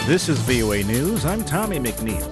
This is VOA News. I'm Tommy McNeil.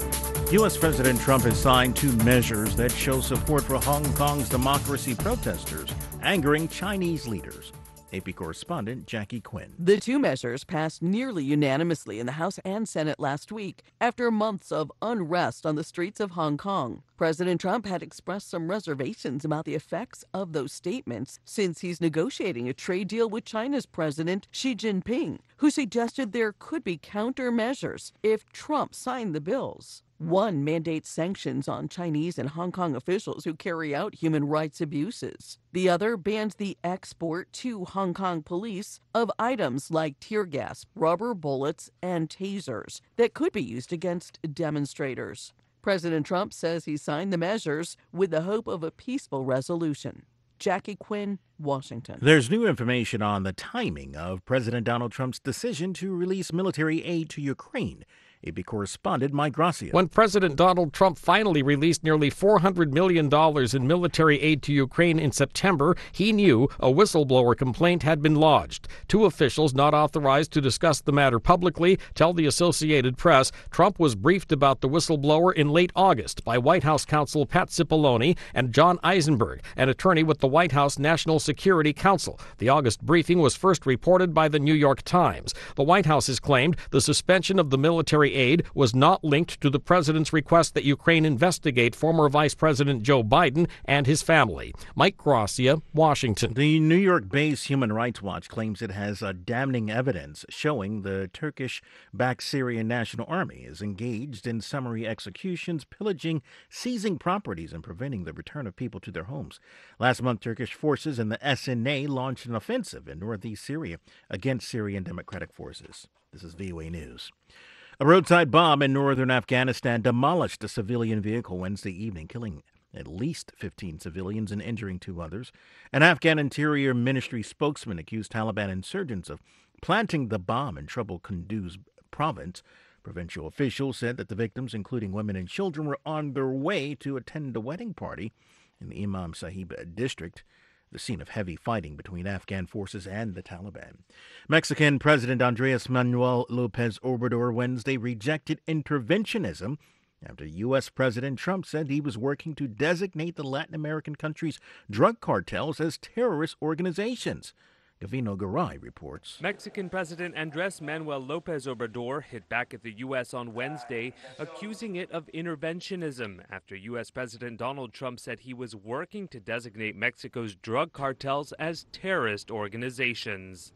U.S. President Trump has signed two measures that show support for Hong Kong's democracy protesters, angering Chinese leaders. AP correspondent Jackie Quinn. The two measures passed nearly unanimously in the House and Senate last week after months of unrest on the streets of Hong Kong. President Trump had expressed some reservations about the effects of those statements since he's negotiating a trade deal with China's President Xi Jinping, who suggested there could be countermeasures if Trump signed the bills. One mandates sanctions on Chinese and Hong Kong officials who carry out human rights abuses. The other bans the export to Hong Kong police of items like tear gas, rubber bullets, and tasers that could be used against demonstrators. President Trump says he signed the measures with the hope of a peaceful resolution. Jackie Quinn, Washington. There's new information on the timing of President Donald Trump's decision to release military aid to Ukraine. AP correspondent Mike Gracia. When President Donald Trump finally released nearly $400 million in military aid to Ukraine in September, he knew a whistleblower complaint had been lodged. Two officials not authorized to discuss the matter publicly tell the Associated Press Trump was briefed about the whistleblower in late August by White House counsel Pat Cipollone and John Eisenberg, an attorney with the White House National Security Council. The August briefing was first reported by the New York Times. The White House has claimed the suspension of the military aid was not linked to the president's request that Ukraine investigate former Vice President Joe Biden and his family. Mike Gracia, Washington. The New York-based Human Rights Watch claims it has damning evidence showing the Turkish-backed Syrian National Army is engaged in summary executions, pillaging, seizing properties, and preventing the return of people to their homes. Last month, Turkish forces and the SNA launched an offensive in northeast Syria against Syrian Democratic forces. This is VOA News. A roadside bomb in northern Afghanistan demolished a civilian vehicle Wednesday evening, killing at least 15 civilians and injuring two others. An Afghan Interior Ministry spokesman accused Taliban insurgents of planting the bomb in troubled Kunduz province. Provincial officials said that the victims, including women and children, were on their way to attend a wedding party in the Imam Sahib district, the scene of heavy fighting between Afghan forces and the Taliban. Mexican President Andres Manuel López Obrador Wednesday rejected interventionism after U.S. President Trump said he was working to designate the Latin American countries' drug cartels as terrorist organizations. Gavino Garay reports. Mexican President Andres Manuel López Obrador hit back at the U.S. on Wednesday, accusing it of interventionism after U.S. President Donald Trump said he was working to designate Mexico's drug cartels as terrorist organizations.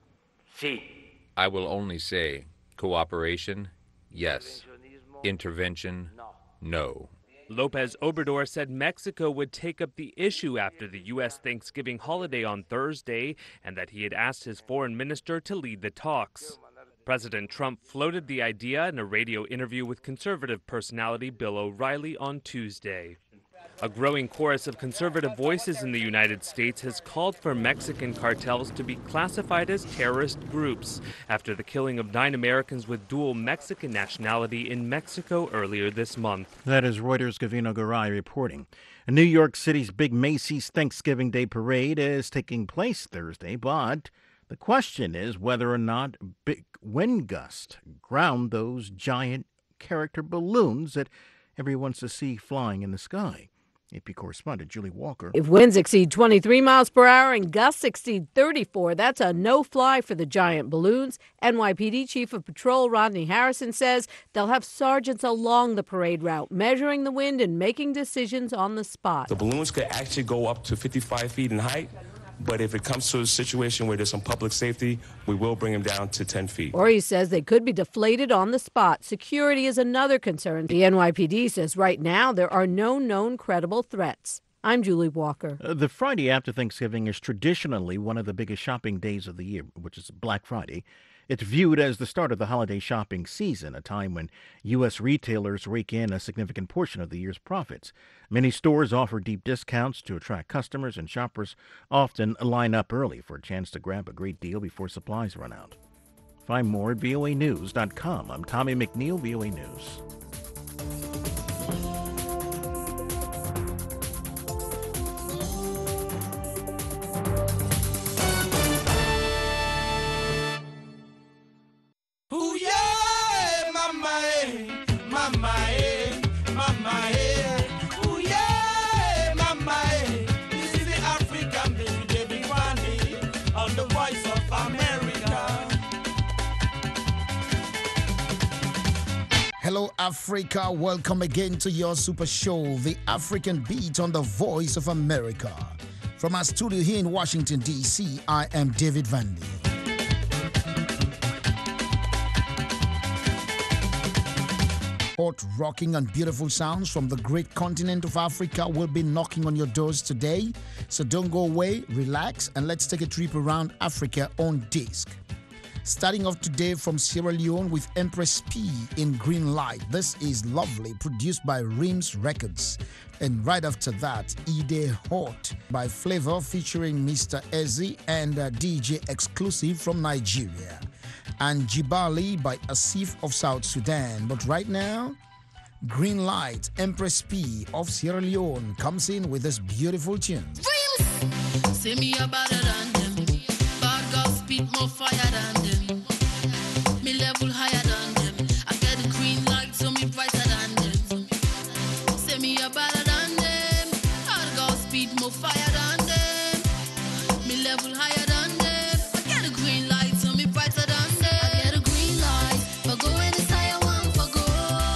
I will only say cooperation, yes. Intervention, no. López Obrador said Mexico would take up the issue after the U.S. Thanksgiving holiday on Thursday and that he had asked his foreign minister to lead the talks. President Trump floated the idea in a radio interview with conservative personality Bill O'Reilly on Tuesday. A growing chorus of conservative voices in the United States has called for Mexican cartels to be classified as terrorist groups after the killing of 9 Americans with dual Mexican nationality in Mexico earlier this month. That is Reuters' Gavino Garay reporting. New York City's big Macy's Thanksgiving Day Parade is taking place Thursday, but the question is whether or not big wind gust ground those giant character balloons that everyone wants to see flying in the sky. AP correspondent Julie Walker. If winds exceed 23 miles per hour and gusts exceed 34, that's a no-fly for the giant balloons. NYPD Chief of Patrol Rodney Harrison says they'll have sergeants along the parade route measuring the wind and making decisions on the spot. The balloons could actually go up to 55 feet in height. But if it comes to a situation where there's some public safety, we will bring them down to 10 feet. Or he says they could be deflated on the spot. Security is another concern. The NYPD says right now there are no known credible threats. I'm Julie Walker. The Friday after Thanksgiving is traditionally one of the biggest shopping days of the year, which is Black Friday. It's viewed as the start of the holiday shopping season, a time when U.S. retailers rake in a significant portion of the year's profits. Many stores offer deep discounts to attract customers, and shoppers often line up early for a chance to grab a great deal before supplies run out. Find more at voanews.com. I'm Tommy McNeil, VOA News. mama, mama, ooh yeah, mama, this is the African baby, David Randy, on the Voice of America. Hello, Africa. Welcome again to your super show, The African Beat on the Voice of America. From our studio here in Washington, D.C., I am David Vandy. Hot, rocking, and beautiful sounds from the great continent of Africa will be knocking on your doors today. So don't go away, relax, and let's take a trip around Africa on disc. Starting off today from Sierra Leone with Empress P in Green Light. This is Lovely, produced by Rims Records. And right after that, Ide Hot by Flavor featuring Mr. Ezzy and DJ Exclusive from Nigeria. And Jibali by Asif of South Sudan. But right now, Green Light, Empress P of Sierra Leone comes in with this beautiful tune. Rims! Say me a better than them. Bad girls speak more fire than them. Me level higher than them. I get the green light, so me brighter than them. Say me a better than them. Bad girls speak more fire than them. Me level higher than them. I get the green light, so me brighter than them. I get a green light for going as high I want for go.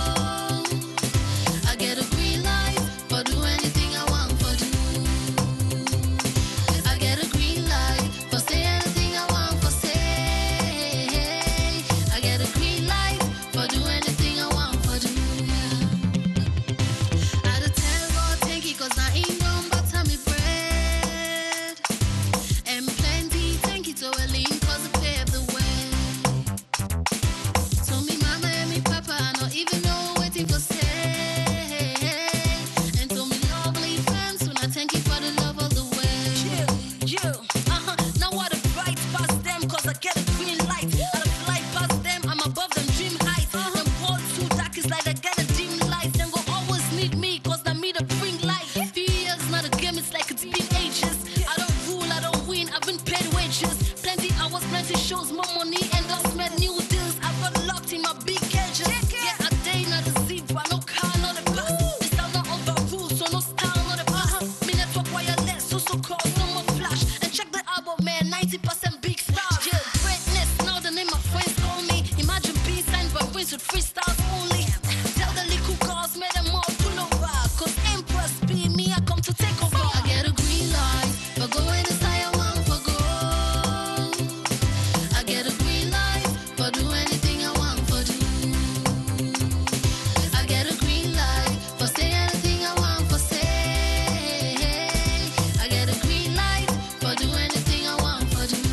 I get a green light for do anything I want for do. I get a green light for say anything I want for say. I get a green light for do anything I want for do. I do tell God thank you 'cause I ain't none but me bread. And plenty thank you to Eileen 'cause I paved the way. So me mama and me papa I don't even know what it was say. And to me lovely friends when I thank you for the love all the way. Now what a bright past them 'cause I get a green light. I don't fly past them, I'm above them dream height. Them walls too dark is like I get a dim light. Them go always need me 'cause I me the bring light. 3 years not a game, it's like it's been ages. I don't rule, I don't win, I've been paid wages. Plenty hours, plenty shows, more money, endorsement, new deals. I've got locked in my big cages. Yeah, a day, not a zebra, no car, not a bus. This style not overruled, so no style, not a bus. Me network wireless, so call, no more flash. And check the album, man, 90% big stars. Yeah, greatness, now the name my friends call me. Imagine peace signs, but wins with freestyles only. Tell the little cars, make them all pull over. 'Cause Empress be me, I come to take over. I get a green light for going as high I want for go. I get a green light for do anything I want for do. I get a green light for say anything I want for say. I get a green light for do anything I want for do.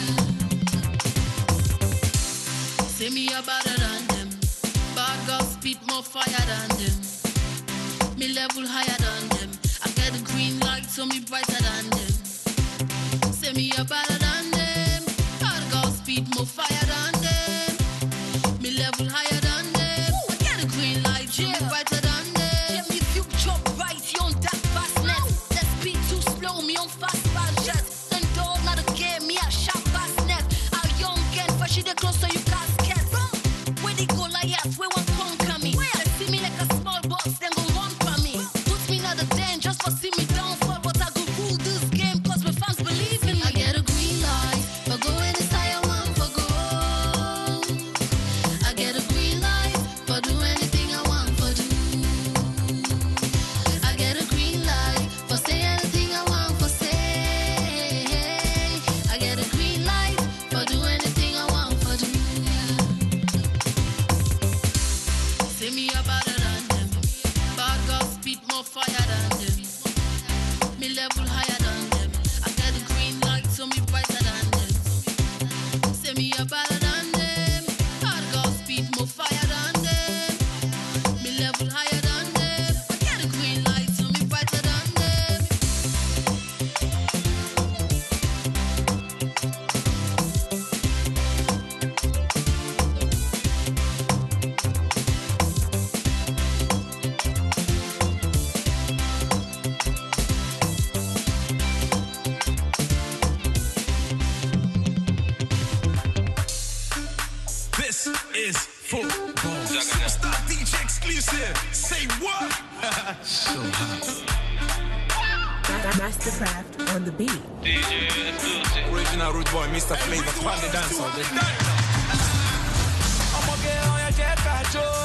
Say me a better than them. Bad girls spit more fire than them. Me level higher than them. I get a green light, so me brighter than them. Say me a better than them. Bad girls speed more fire than them. Me level higher than them. I get a green light, so me brighter than them. Yeah, me future bright, you on that fastness. That speed too slow, me on fast jet. And dog not a game, me a sharp fastness. A young girl, for she the close so you can't get. Where they go like yes, where one conquer me. They see me like a small box, then go run for me. Put me in the den just for see me downfall. But I go rule this game 'cause my fans believe in me. I get a green light for going as high I want for go. I get a green light for do anything I want for do. I get a green light for say anything I want for say. I get a green light for do anything I want for do. is football. Superstar DJ exclusive. Say what? So hot. Mastercraft on the beat. DJ exclusive. Original root boy, Mr. Flavor, on the dance all day. I'ma get on your jet, Joe.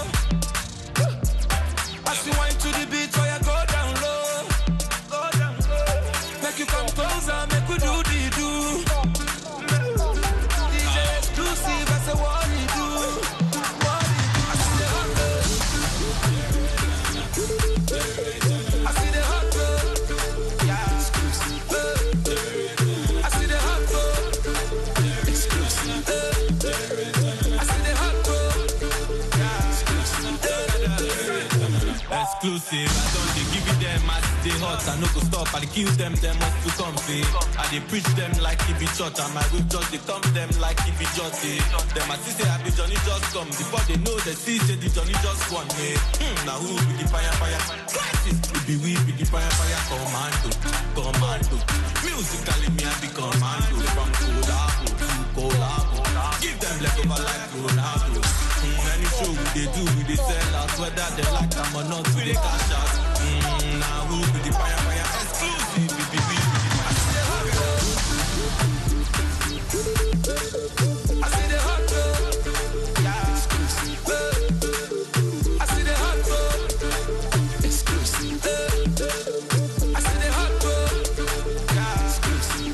As you wind to the beat, so you go down low. Go down low. Make you come closer, make we do the do. DJ exclusive, I say what he do. What he do. I see the hot girl. I see the hot girl. Yeah. Exclusive. I see the hot girl. Exclusive. I see the hot girl. Yeah. Exclusive. I don't they give it them as they hot. I no go stop. I kill them must to comfy. I they preach them like if it shot. And my whip just they thump them like if it just they. Them I see say I be Johnny just come. Before they know they see say the Johnny just won me. Now who be the fire? Crisis. We be the fire commando. Musically me I be commando. From collabo to collabo. Give them leftover like Ronaldo. Any show they do, they sell out. Whether they like them or not, we they cash out. Now who be the fire exclusive? We be the fire. I see the hot girl. Yeah, exclusive. I see the hot girl. Exclusive. I see the hot girl. Yeah, exclusive.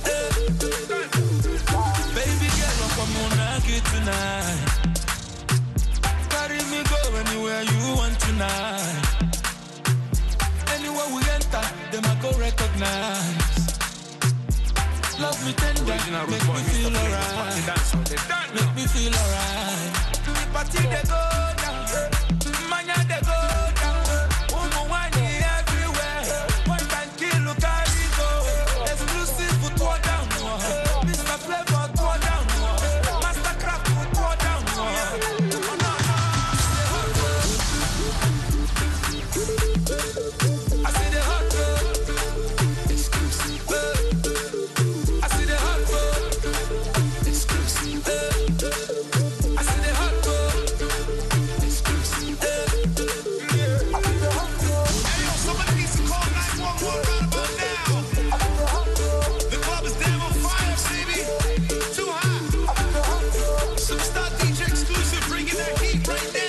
Baby girl, come on, I get tonight. Carry me go anywhere you want tonight. Anywhere we enter, them I go recognize. Love me tender, make me feel alright. Make me feel alright. The party they go down, mania they go down. Wani everywhere, one time kill carry go. Exclusive foot pour down, Mr. Flavor pour down, Mastercraft foot pour down. I see the hot girl. Exclusive. I see the hot girl. Exclusive. I see the hot girl. Exclusive. I see the hot girl. Hey yo, somebody needs to call 911 right about now. The club is damn on fire, baby. Too hot. Superstar DJ exclusive, bringing that heat right now.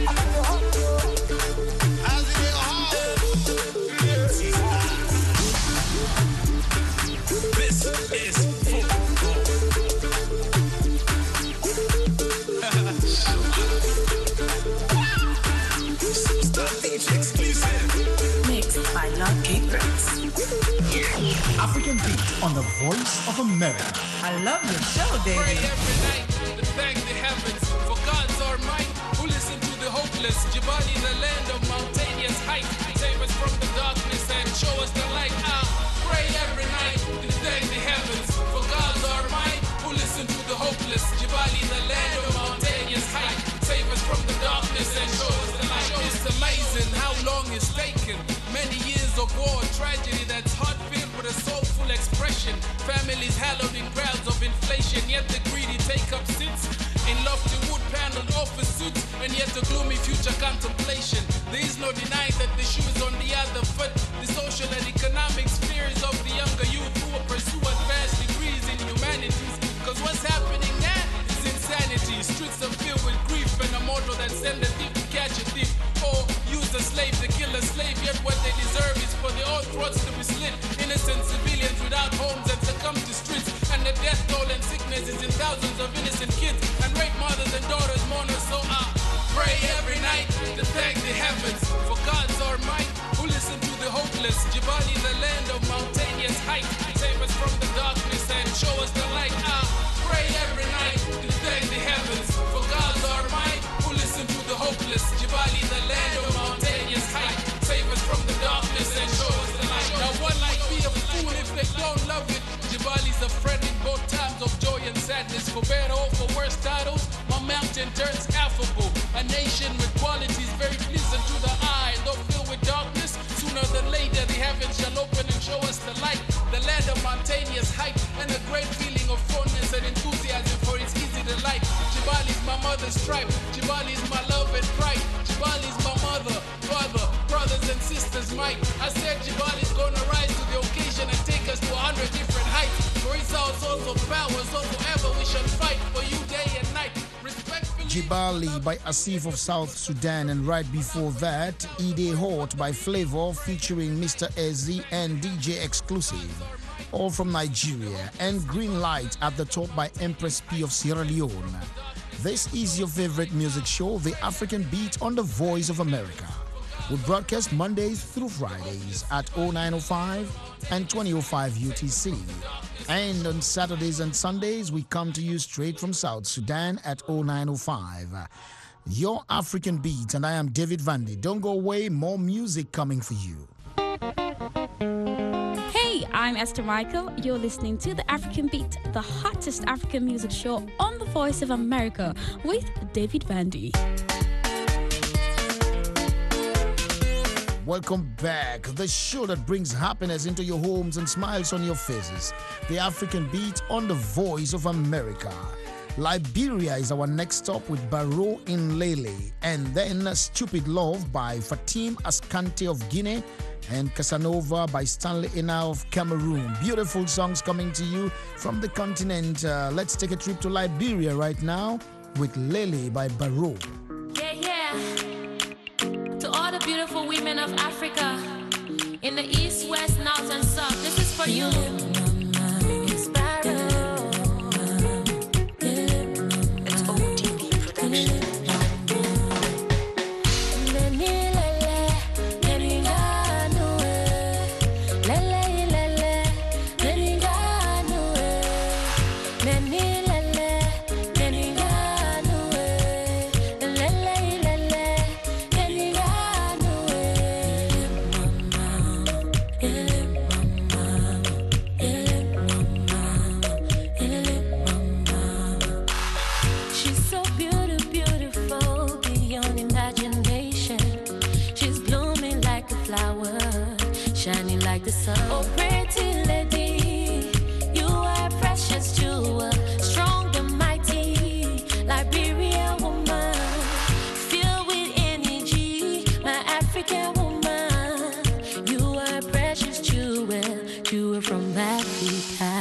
This is football. Superstar DJ exclusive. Mixed by Lucky Bricks. African beat on the Voice of America. I love your show, Pray David. every night to thank the heavens for God's our might who listen to the hopeless. Jabali, the land of mountainous height, save us from the darkness and show us the light. Pray every night to thank the heavens for God's our might who listen to the hopeless. Jabali, the land of mountainous height, save us from the darkness and show us the light. It's amazing how long it's taken. Many years of war, tragedy that's heart-filled with a soulful expression. Families hallowed in crowds of inflation, yet the greedy take up seats in lofty wood-paneled office suits, and yet a gloomy future contemplation. There is no denying that the shoe is on the other foot. The social and economic spheres of the younger youth who will pursue advanced degrees in humanities. Cause what's happening now is insanity. Streets are filled with grief and a motto that send a thief to catch a thief, or use a slave to kill a slave. Yet what they deserve is for their own throats to be slit. Innocent civilians without homes and succumb to streets, and the death toll and sickness is in thousands of innocent kids, and rape mothers and daughters mourn us. So I pray every night to thank the heavens for God's our might who listen to the hopeless. Jabali, the land of mountainous height, save us from the darkness and show us the light. I pray every night to thank the heavens for God's our might who listen to the hopeless. Jabali, the land of mountainous height, save us from the darkness and show us the light. Now one might be a fool if they don't love it. Jabali's a friend in both times of joy and sadness. For better or for worse titles, my mountain turns affable. A nation with qualities very pleasing to the eye, though filled with darkness. Sooner than later the heavens shall open and show us the light. The land of mountainous height and a great feeling of fondness and enthusiasm, for it's easy to like. Jabali's my mother's tribe. Jibali is my love and pride. Jibali is my mother, father, brothers and sisters might. I said Jibali is gonna rise to the occasion and take us to 100 different heights. For it's our source of power, so forever we shall fight for you day and night. Jibali by Asif of South Sudan, and right before that, Ide Hot by Flavor featuring Mr. Ezi and DJ Exclusive, all from Nigeria, and Green Light at the top by Empress P of Sierra Leone. This is your favorite music show, The African Beat, on the Voice of America. We broadcast Mondays through Fridays at 0905 and 2005 UTC. And on Saturdays and Sundays, we come to you straight from South Sudan at 0905. Your African Beat, and I am David Vandy. Don't go away, more music coming for you. Hey, I'm Esther Michael. You're listening to The African Beat, the hottest African music show on the Voice of America with David Vandy. Welcome back. The show that brings happiness into your homes and smiles on your faces. The African Beat on the Voice of America. Liberia is our next stop with Barrow in Lele. And then Stupid Love by Fatim Askante of Guinea and Casanova by Stanley Ina of Cameroon. Beautiful songs coming to you from the continent. Let's take a trip to Liberia right now with Lele by Barrow. Yeah. To all the beautiful women of Africa, in the east, west, north, and south, this is for you. It's Barrow. It's OTV production. The sun. Oh, pretty lady, you are precious to a strong and mighty Liberian woman, filled with energy, my African woman. You are precious jewel from Africa.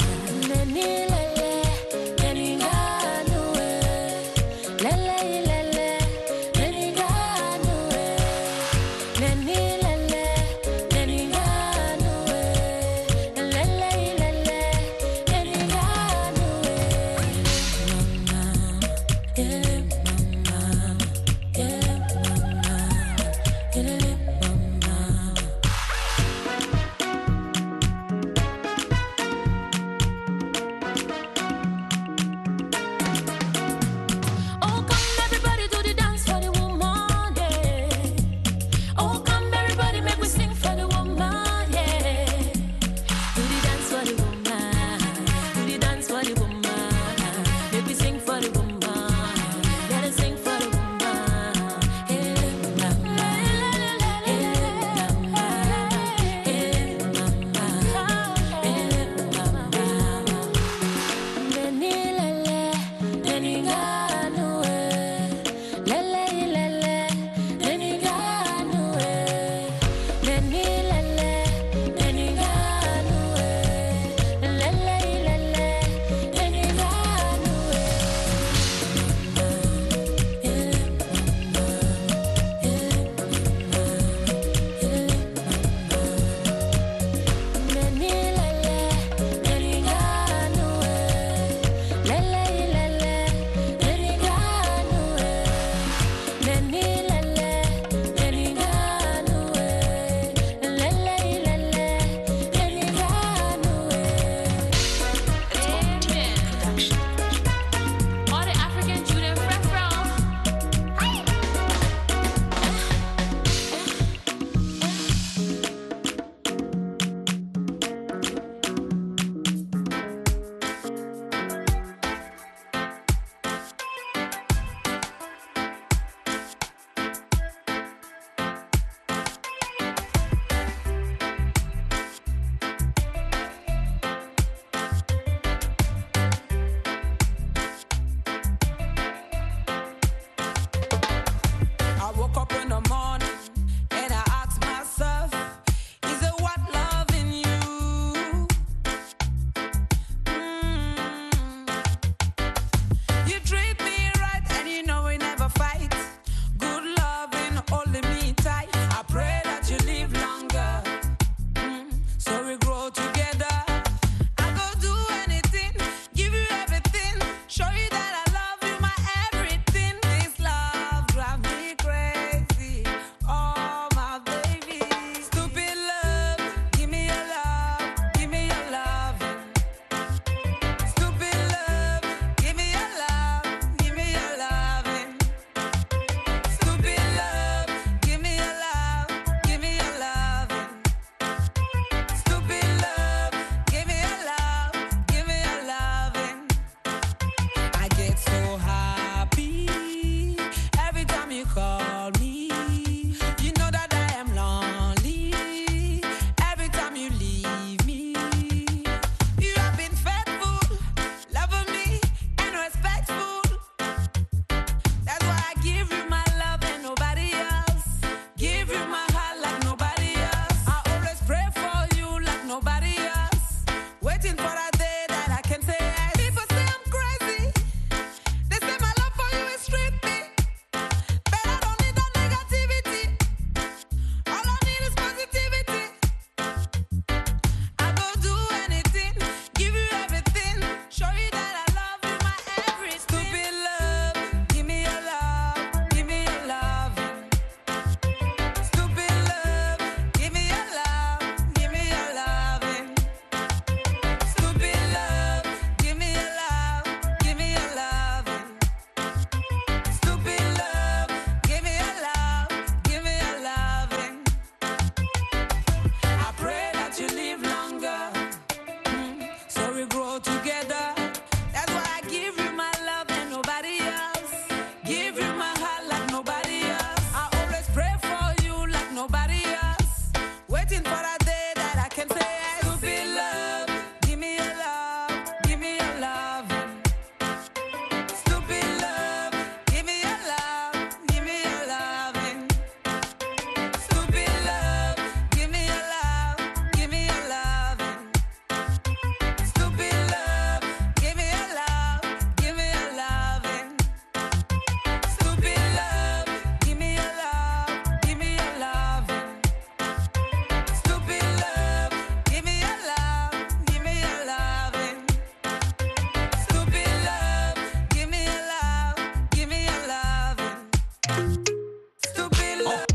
waiting for that day that I can say, stupid love, give me your love, give me your love. Stupid love, give me your love, give me your loving. Stupid love, give me your love, give me your loving. Stupid love, give me your love, give me your loving. Stupid love, give me your love, give me your loving. Stupid love, give me your love, give me your loving. Stupid love, give me your love, give me your loving. Stupid love.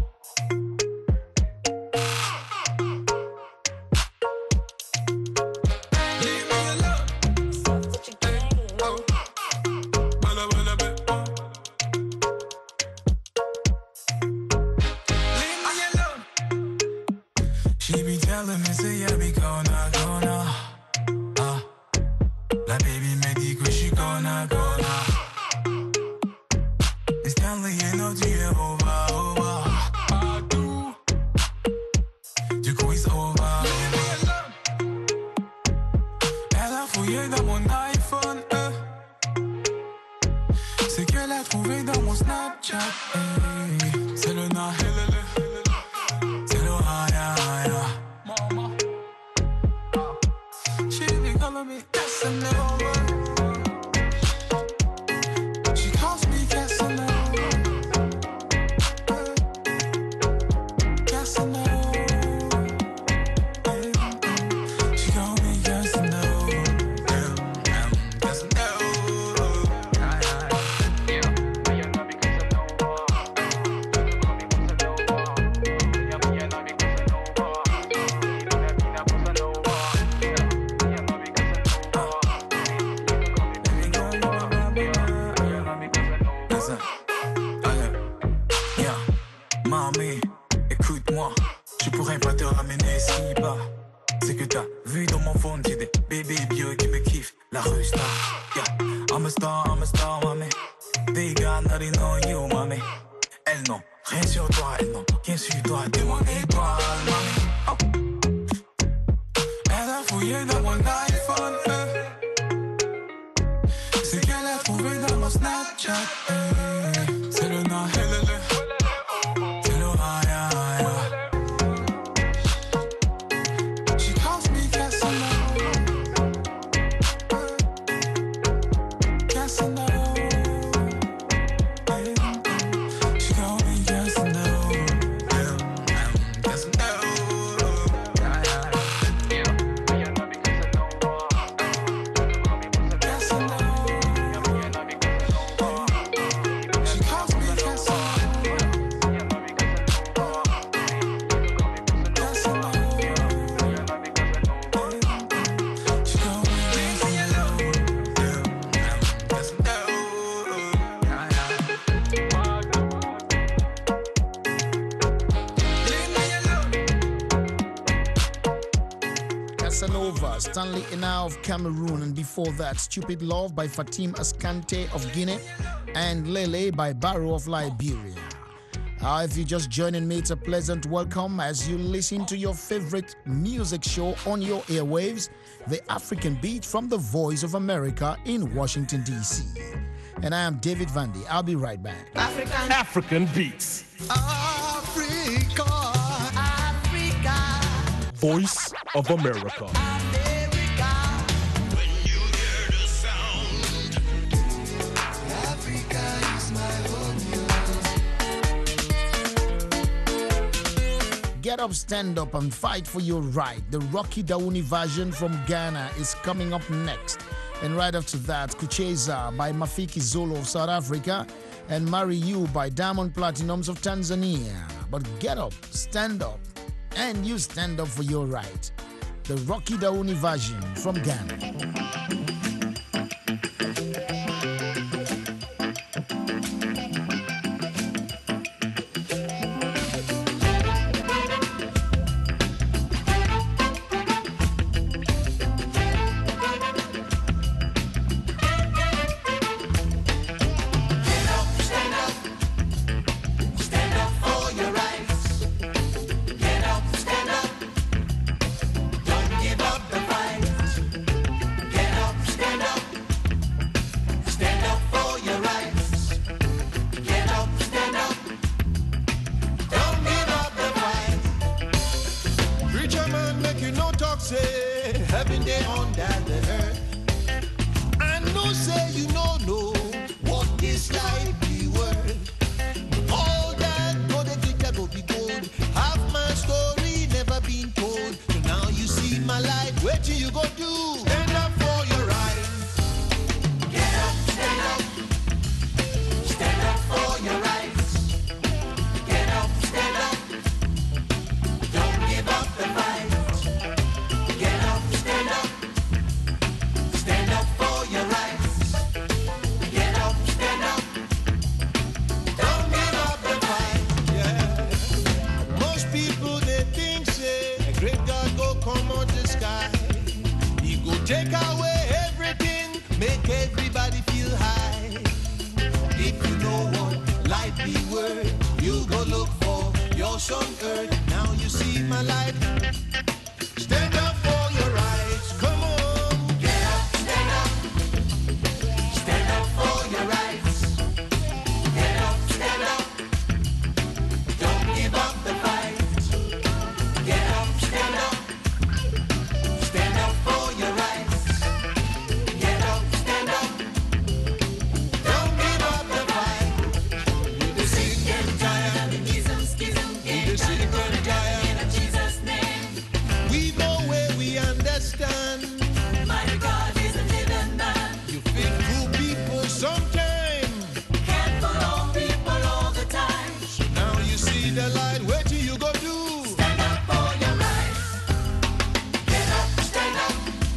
Leave me alone. Bala, bala, bala. Leave me alone. She be telling me, say, yeah, we gonna. La baby me dit que je suis gonna. It's Stanley, you know, tu es over. Partout. Du coup, it's over. Leave me alone. Elle a fouillé dans mon iPhone, c'est qu'elle a trouvé dans mon Snapchat, c'est le na, c'est le haya. She be calling me Casanova. She calls me Casanova. Casanova. She call me Casanova. Casanova. Mamie, écoute-moi, je pourrais pas te ramener si bas. C'est que t'as vu dans mon phone, j'ai des bébés bio qui me kiffent. La rue star, yeah. I'm a star, mamie. They got nothing on you, mamie. Elles n'ont rien sur toi, elles n'ont rien sur toi. T'es mon étoile, mamie. Oh. Elle a fouillé dans mon iPhone, c'est qu'elle a trouvé dans mon Snapchat, c'est le na, c'est le haya. She calls me Casanova. Casanova. She calls me Casanova. Casanova. Casanova, Stanley Ina of Cameroon, and before that, Stupid Love by Fatim Ascante of Guinea, and Lele by Barrow of Liberia. If you're just joining me, it's a pleasant welcome as you listen to your favorite music show on your airwaves, The African Beat from the Voice of America in Washington, D.C. And I am David Vandy. I'll be right back. African Beats. Africa. Voice of America. When you hear the sound, Africa is my home. Get up, stand up, and fight for your right. The Rocky Dauni version from Ghana is coming up next. And right after that, Kucheza by Mafiki Zolo of South Africa and Marry You by Diamond Platinums of Tanzania. But get up, stand up, and you stand up for your right. The Rocky Dauni version from Ghana. Stand up for your rights. Get up, stand up. happen there under the earth. I know say you know what this life be worth. All that go the glitter go be gold. Half my story never been told. So now you see my life. Where till you go do? Stand up for your rights. Get up, stand up. Stand up for your rights. Get up, stand up. Don't give up the fight. Get up, stand up. Stand up for your rights. Get up, stand up. Don't give up the fight. Yeah. Most people they think say a great God go come out the sky. He go take away everything, make everybody feel high. If you know what life be worth, you go look for your son earth. Now you see my life. Stand up for your rights. Come on. Get up, stand up. Stand up for your rights. Get up, stand up. Don't give up the fight. Get up, stand up. Stand up for your rights. Get up, stand up. Don't give up the fight. With the sick and tired, with the sick and tired. We know where we understand. Mighty God is a living man. You faithful people sometime. Can't follow people all the time. So now you see the light. Where do you go do? Stand up for your rights. Get up, stand up.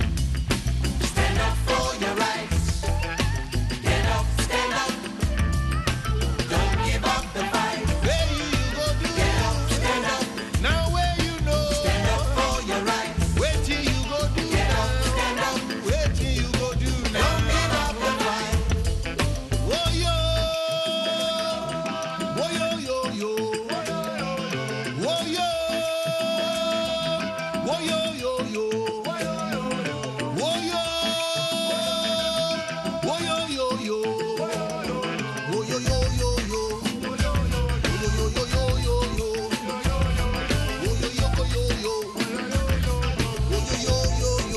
Stand up for your rights. Get up, stand up. Don't give up the fight. Where you go do? Get up, stand up. Now where you know? Stand up for your rights. Where till you go do? Get up, stand up. Where till you go do? Don't give up the fight. Whoa yo, whoa yo yo yo, whoa yo, whoa yo yo yo, whoa yo, whoa yo yo yo, whoa yo yo yo yo, whoa yo yo yo yo yo, whoa yo yo yo yo, whoa yo yo yo yo.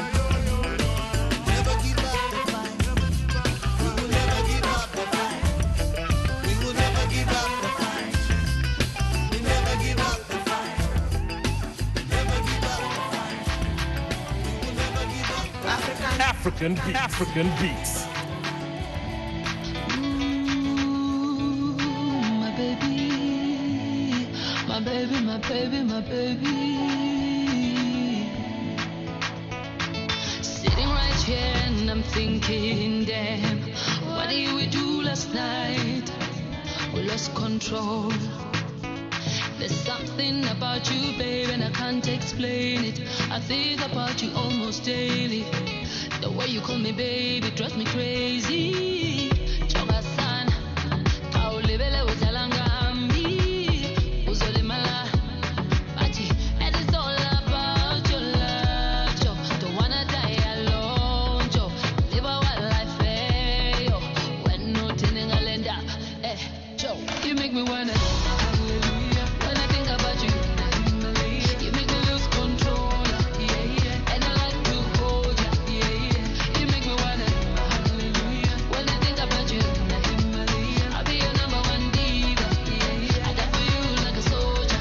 Never give up the fight. We will never give up the fight. We will never give up the fight. We never give up the fight. Never give up the fight. We will never give up the fight. African beats. My baby, my baby, my baby, my baby. Sitting right here and I'm thinking, damn, what did we do last night? We lost control. There's something about you, babe, and I can't explain it. I think about you almost daily. The way you call me baby drives me crazy. Choga san, kaulibele uzalangambi, uzolimala. But it is all about your love, Joe. Don't wanna die alone, Joe. Live a wild life, yo. When no tinning a lender, Joe. You make me wanna, hallelujah. When I think about you, you make me lose control, and I like to hold you, You make me wanna, hallelujah. When I think about you, I'll be your number one diva, I die for you like a soldier,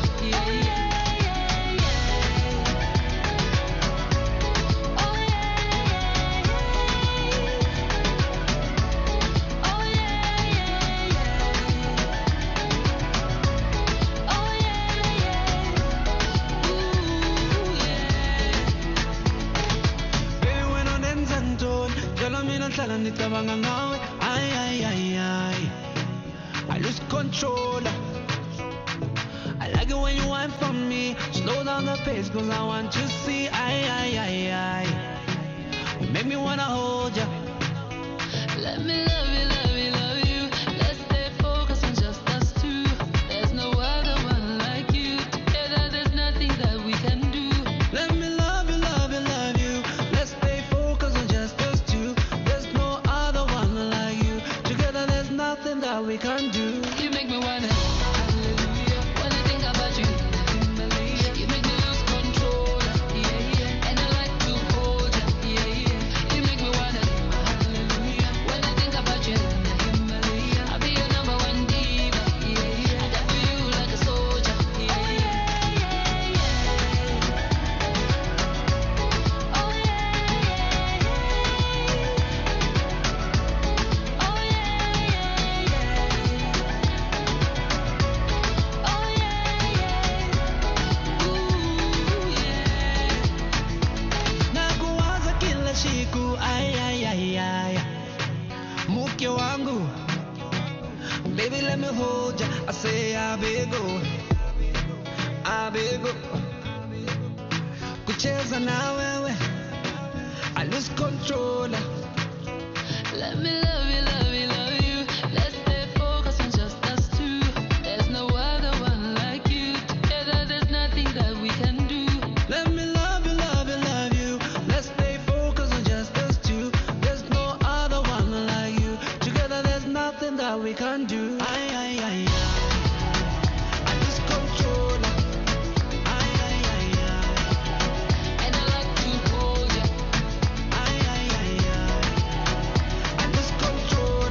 Baby, when on ends and tone, tell me not tell me tabanga ngawe. Ay. I lose control. I like it when you whine for me. Slow down the pace, cause I want to see. Ay. You make me wanna hold ya. Let me love you, love you, love you. Let's stay focused on just us two. There's no other one like you. Together there's nothing that we can do. Let me love you, love you, love you. Let's stay focused on just us two. There's no other one like you. Together there's nothing that we can do. You make me wanna, hallelujah. When I think about you, you make me lose control, and I like to hold let me hold ya. I say, I beg go. Kucheza na wewe, I lose control. Let me love you, love you, love you. Let's stay focused on just us two. There's no other one like you. Together there's nothing that we can do. Let me love you, love you, love you. Let's stay focused on just us two. There's no other one like you. Together there's nothing that we can do. I lose control. And I like to hold you. I lose control.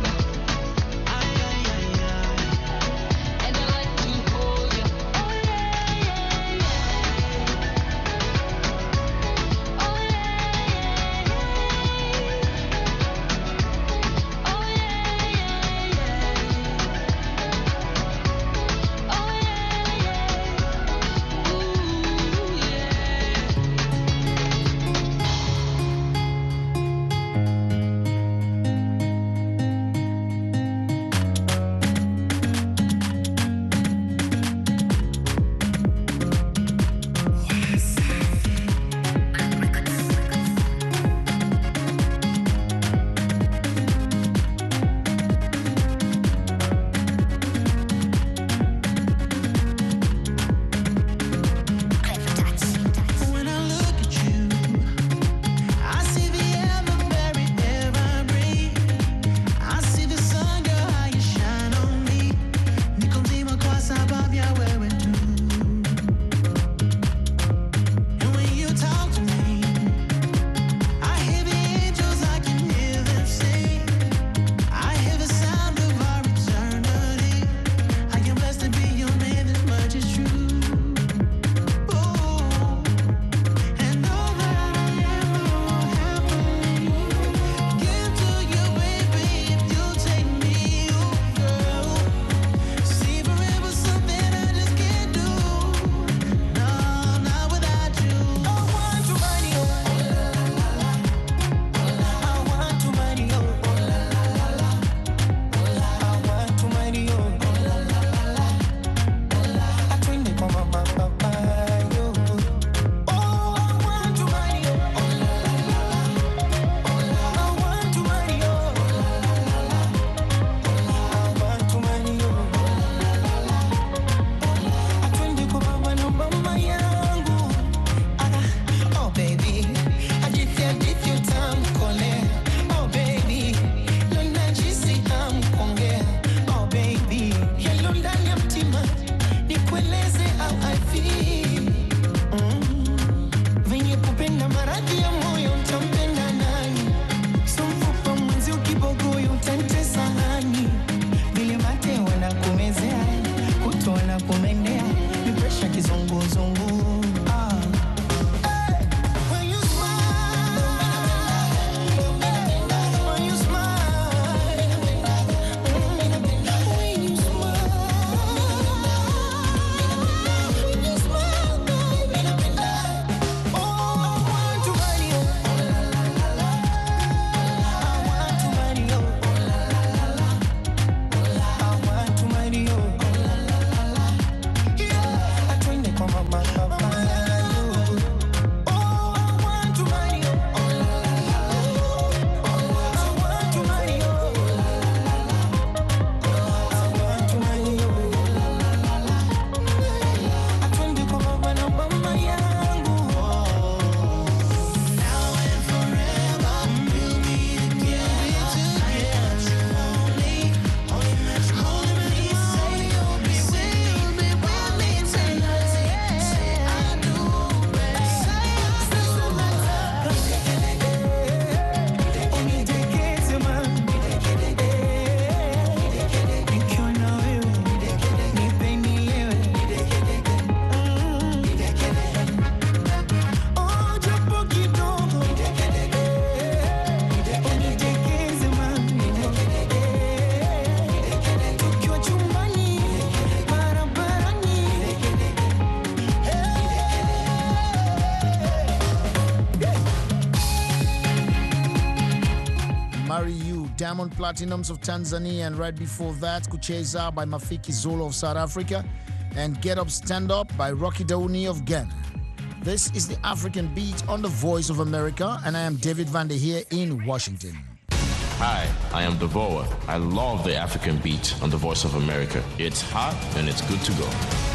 Diamond Platinums of Tanzania, and right before that, Kucheza by Mafiki Zolo of South Africa, and Get Up Stand Up by Rocky Dauni of Ghana. This is the African Beat on the Voice of America, and I am David Van Der here in Washington. Hi, I am Devoa. I love the African Beat on the Voice of America. It's hot and it's good to go.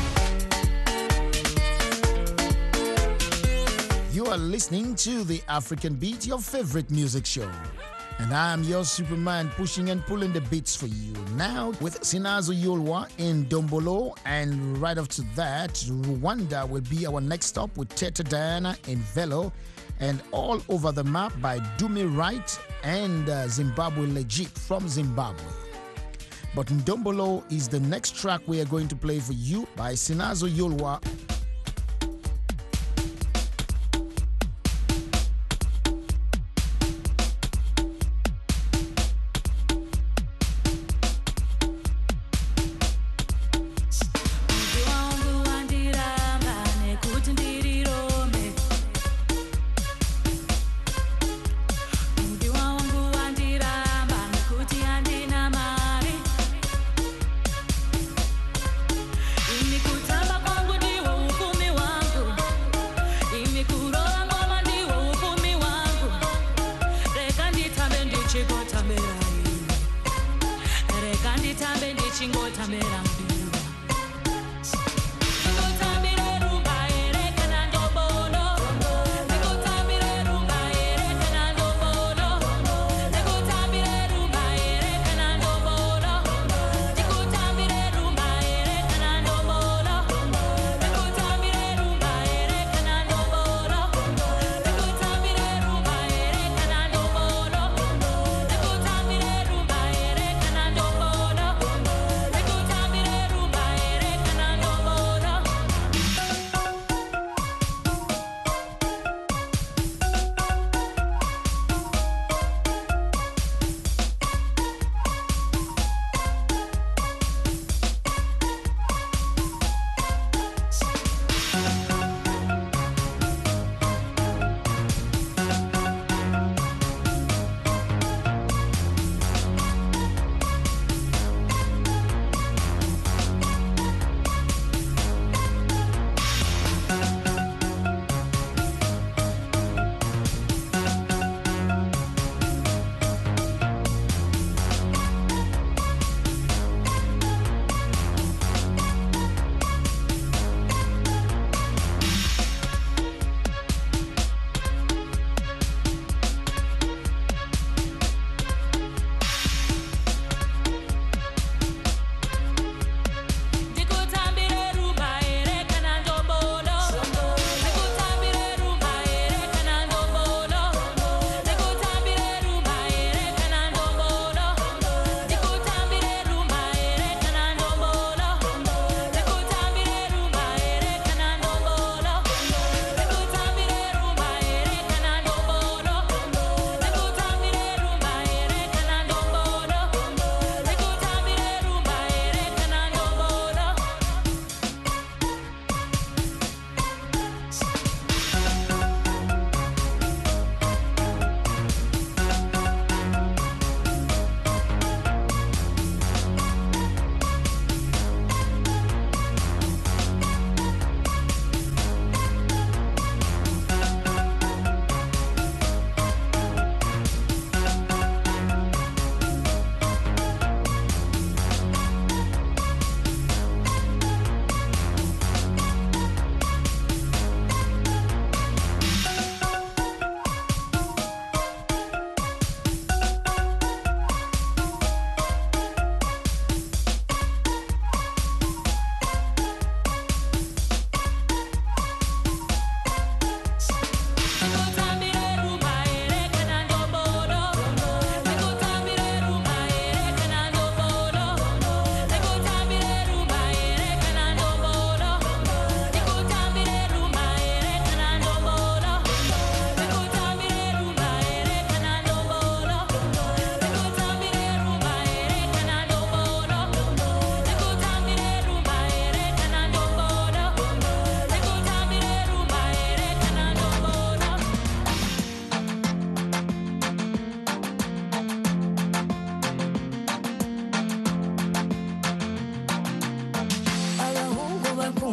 You are listening to the African Beat, your favorite music show. And I am your Superman, pushing and pulling the beats for you. Now with Sinazo Yolwa in Dombolo, and right after that, Rwanda will be our next stop with Teta Diana in Velo, and All Over the Map by Do Me Right and Zimbabwe Legit from Zimbabwe. But Ndombolo is the next track we are going to play for you by Sinazo Yolwa.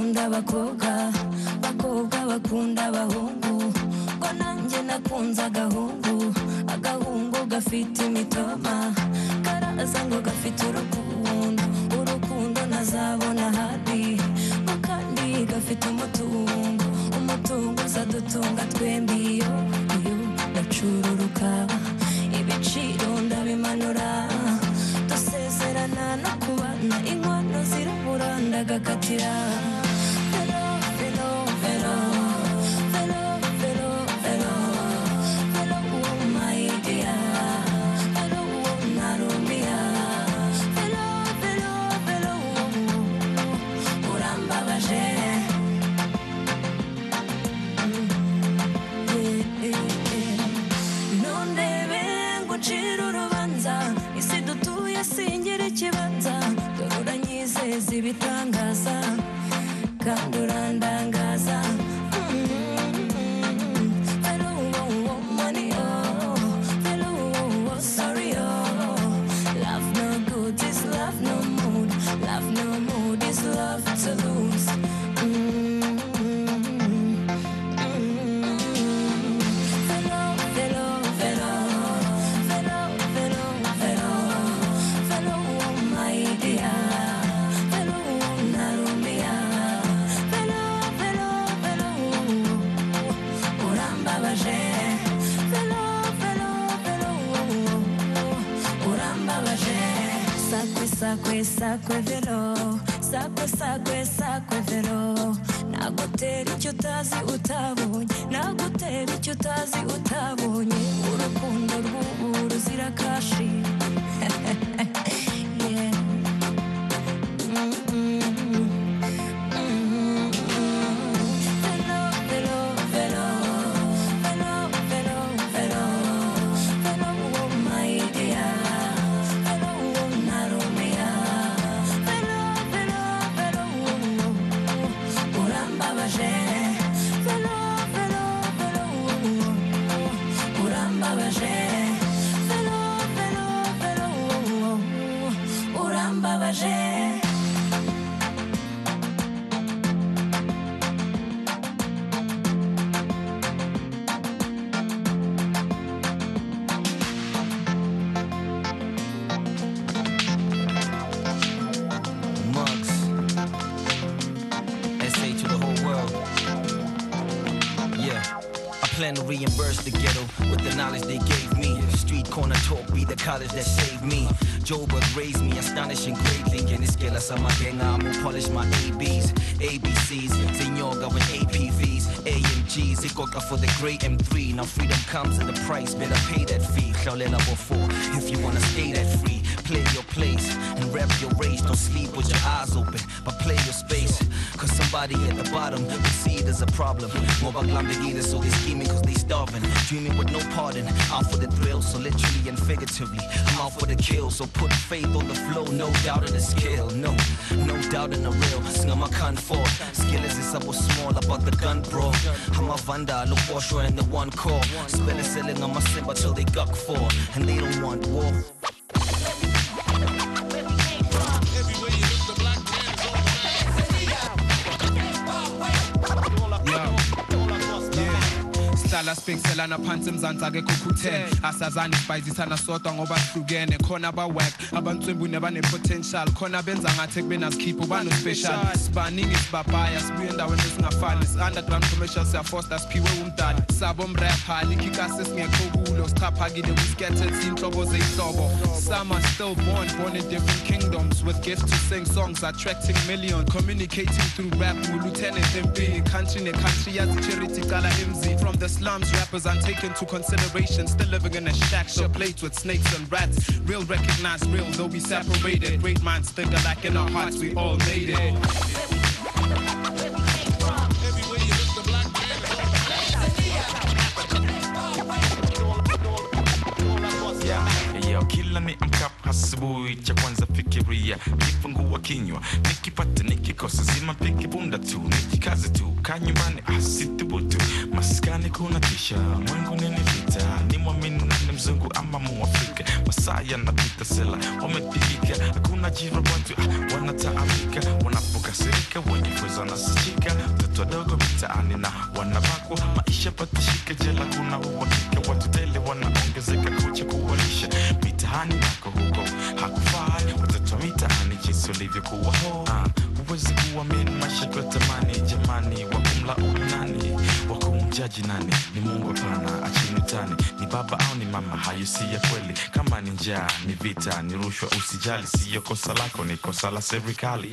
bakunda abakobwa bakobwa bakunda abahungu ko nanjye nakunze agahungu gafite imitoma karaza ngo gafite urukundo nazabona habi kandi gafite umutungo uzadutunga twembi iyo ndacururuka ibiciro ndabimanura dusezerana no kubana inkono zirabura ndagakatira ibitangaza kandi urandangaza money sorry love no good is love no mood is love to lose Sakwe vero nagutera icyo utazi utabonye urukundo rw'ubu ruzira kashi yeah. Plan to reimburse the ghetto with the knowledge they gave me. Street corner talk be the college that saved me. Joburg raised me astonishing greatly. And it's killer sama genga, I'ma polish my ABs, ABCs, Zinyoga with APVs, AMGs. It got for the great M3. Now freedom comes at a price, better pay that fee. If you wanna stay that free, play your place and rep your race. Don't sleep with your eyes open, but play your space. Cause somebody at the bottom will see it as a problem. More about Lamborghini, so they scheming cause they starving. Dreaming with no pardon, out for the thrill, so literally and figuratively. I'm out for the kill, so put faith on the flow. No doubt in the skill, no doubt in the real. Sing my can't fall. Skill is this up small about the gun, bro. I'm a Vanda, look washer and the one call. Spell is selling on my simba till they guck for. And they don't want war. Stala spexelana phansi emzansi akekho asazani sibhayizisana sodwa ngoba sihlukene khona abawack abantswembu nebane-potential khona benza ngathi kubenazikhipho bano-special sibaningi sibabhaya sibuye endaweni esingafani si-underground commercial siyafosta siphiwe umdali sabo mrapha likhikasi esingekho kulo sichaphakile we-scattered zinhlobo zey'hlobo some are still born in different kingdoms with gifts to sing songs attracting millions communicating through rap nguluthene empini country ne-country yazi-charity cala emzini from the slums, rappers aren't taken to consideration. Still living in a shack, share plates with snakes and rats. Real recognize real, though we separated. Great minds think alike in our hearts, we all made it. Kila ni mkap asubuhi cha kwanza fikiria nifungua kinywa nikipata nikikosa zima piki bunda tu nikikaze tu kanyumbani asithubutu maskani kuna tisha mwangu nini vita ni mwamini nani mzungu ama muafrika masaa yanapita sela wamepigika hakuna jira watu wanataabika wanapokasirika wenye fweza na mitaani na wanabakwa, maisha patashika jela, kuna uhakika watu tele wanaongezeka kucha kuwalisha mitaani nako huko hakufai, watoto wa mitaani jinsi ulivyokuwa ho, huwezi kuamini maisha kwa tamani, jamani wa kumlaumu nani, wa kumjaji nani, ni Mungu hapana, achini utani, ni baba au ni mama, hayo si ya kweli, kama ni njaa, ni vita, ni rushwa, usijali, siyo kosa lako, ni kosa la serikali.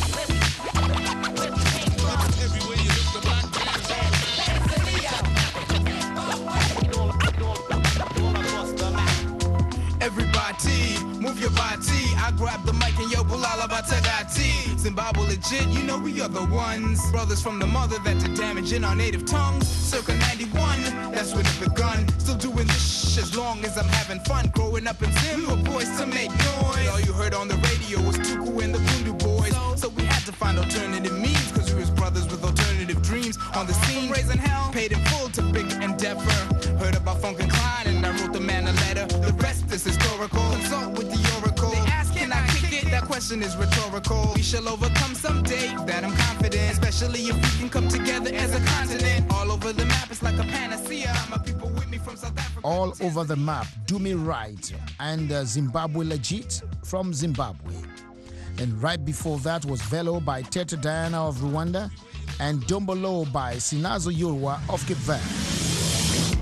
Everybody, move your body. I grab the mic and yo, bulala batagati. Zimbabwe legit, you know we are the ones. Brothers from the mother that did damage in our native tongues. Circa 91, that's when it begun. Still doing this shh as long as I'm having fun. Growing up in Zim, we were boys to make noise. All you heard on the radio was Tuku and the Bundu boys. So we had to find alternative means, cause we was brothers with alternative dreams. On the scene, raising hell, paid in full to Big and Deffer. Heard about Funk and Klein and I wrote the man a letter. The rest is historical. Consult with the oracle. They ask, can I kick it? That question is rhetorical. We shall overcome someday, that I'm confident. Especially if we can come together as a continent. All over the map, it's like a panacea. My people with me from South Africa. All over the map, Do Me Right, and Zimbabwe Legit from Zimbabwe. And right before that was Velo by Teta Diana of Rwanda and Dombolo by Sinazo Yurwa of Cape Verde.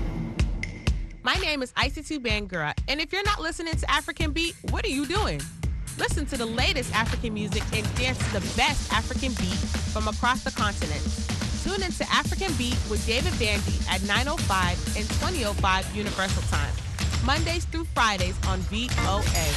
My name is Icy Bangura, and if you're not listening to African Beat, what are you doing? Listen to the latest African music and dance to the best African beat from across the continent. Tune into African Beat with David Bandy at 9:05 and 20:05 Universal Time, Mondays through Fridays on VOA.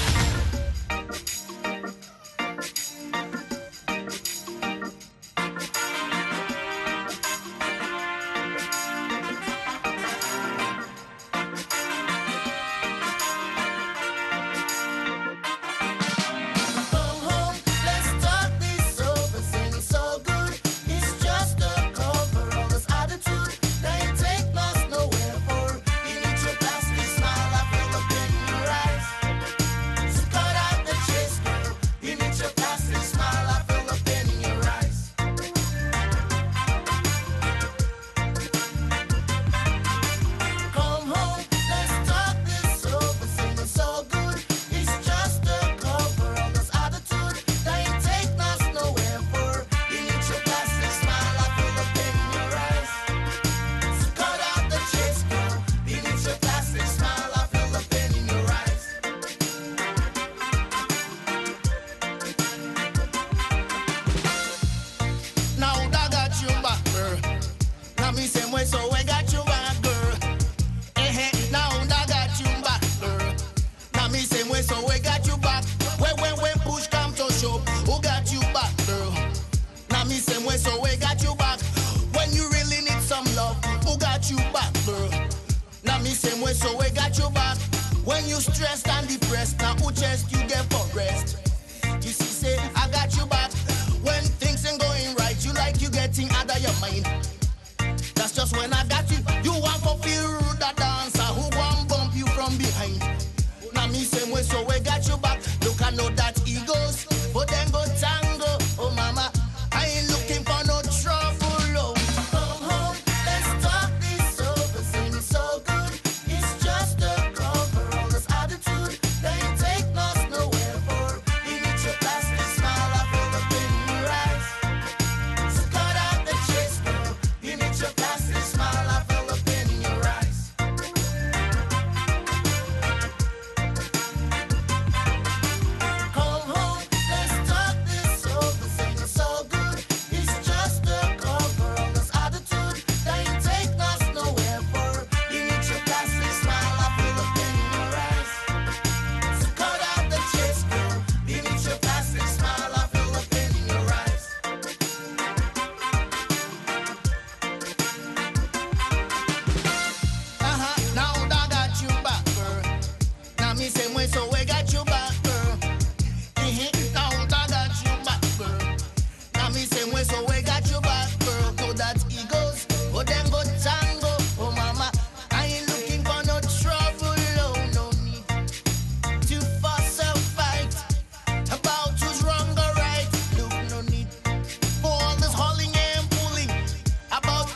About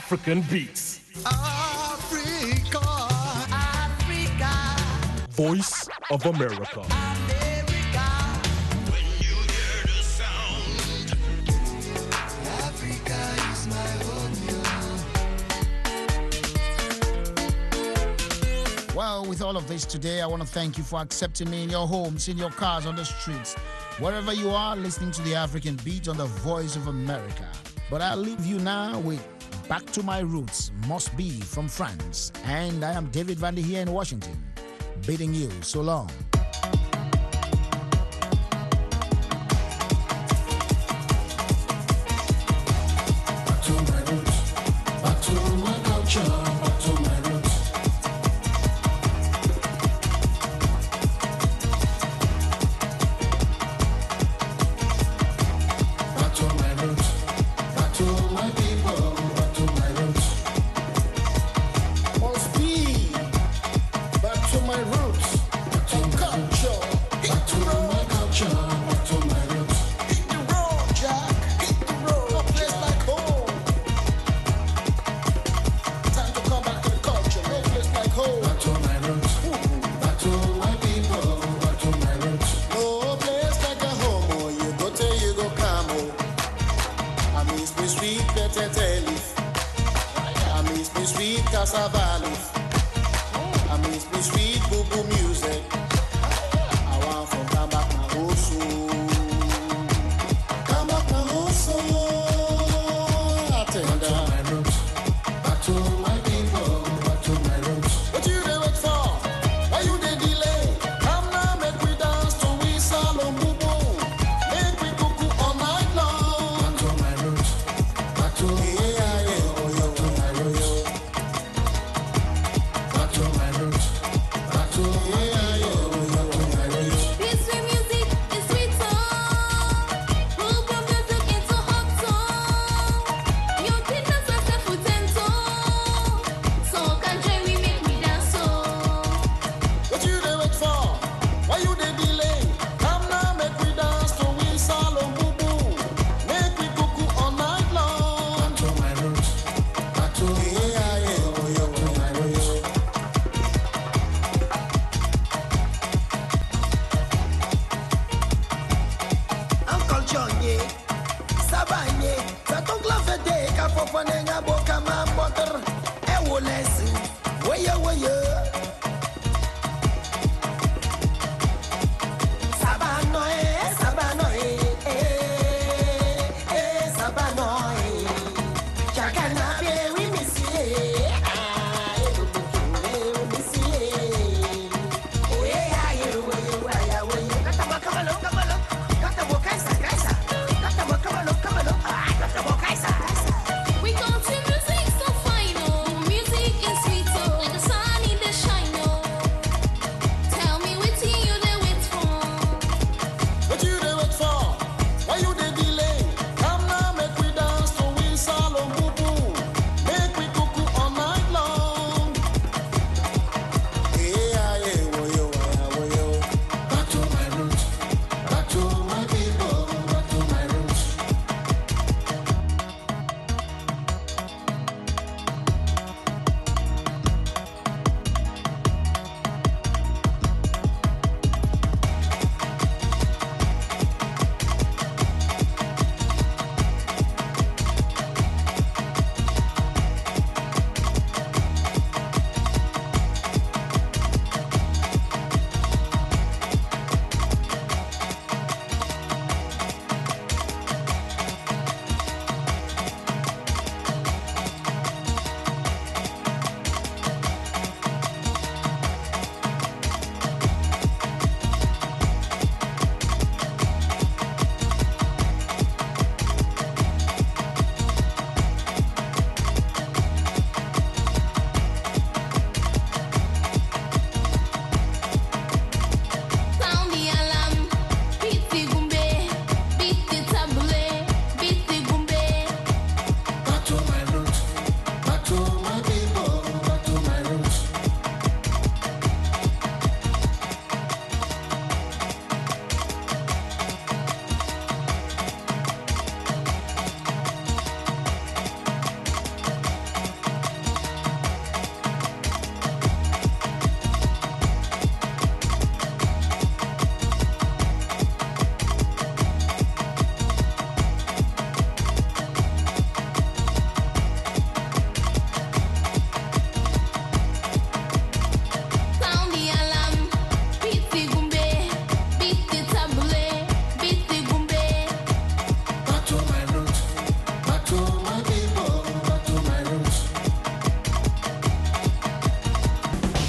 African Beats. Africa, Africa, Voice of America. Africa is my home. Well, with all of this today, I want to thank you for accepting me in your homes, in your cars, on the streets, wherever you are listening to the African Beat on the Voice of America. But I'll leave you now with Back to My Roots, Must Be from France. And I am David Vandy here in Washington, bidding you so long.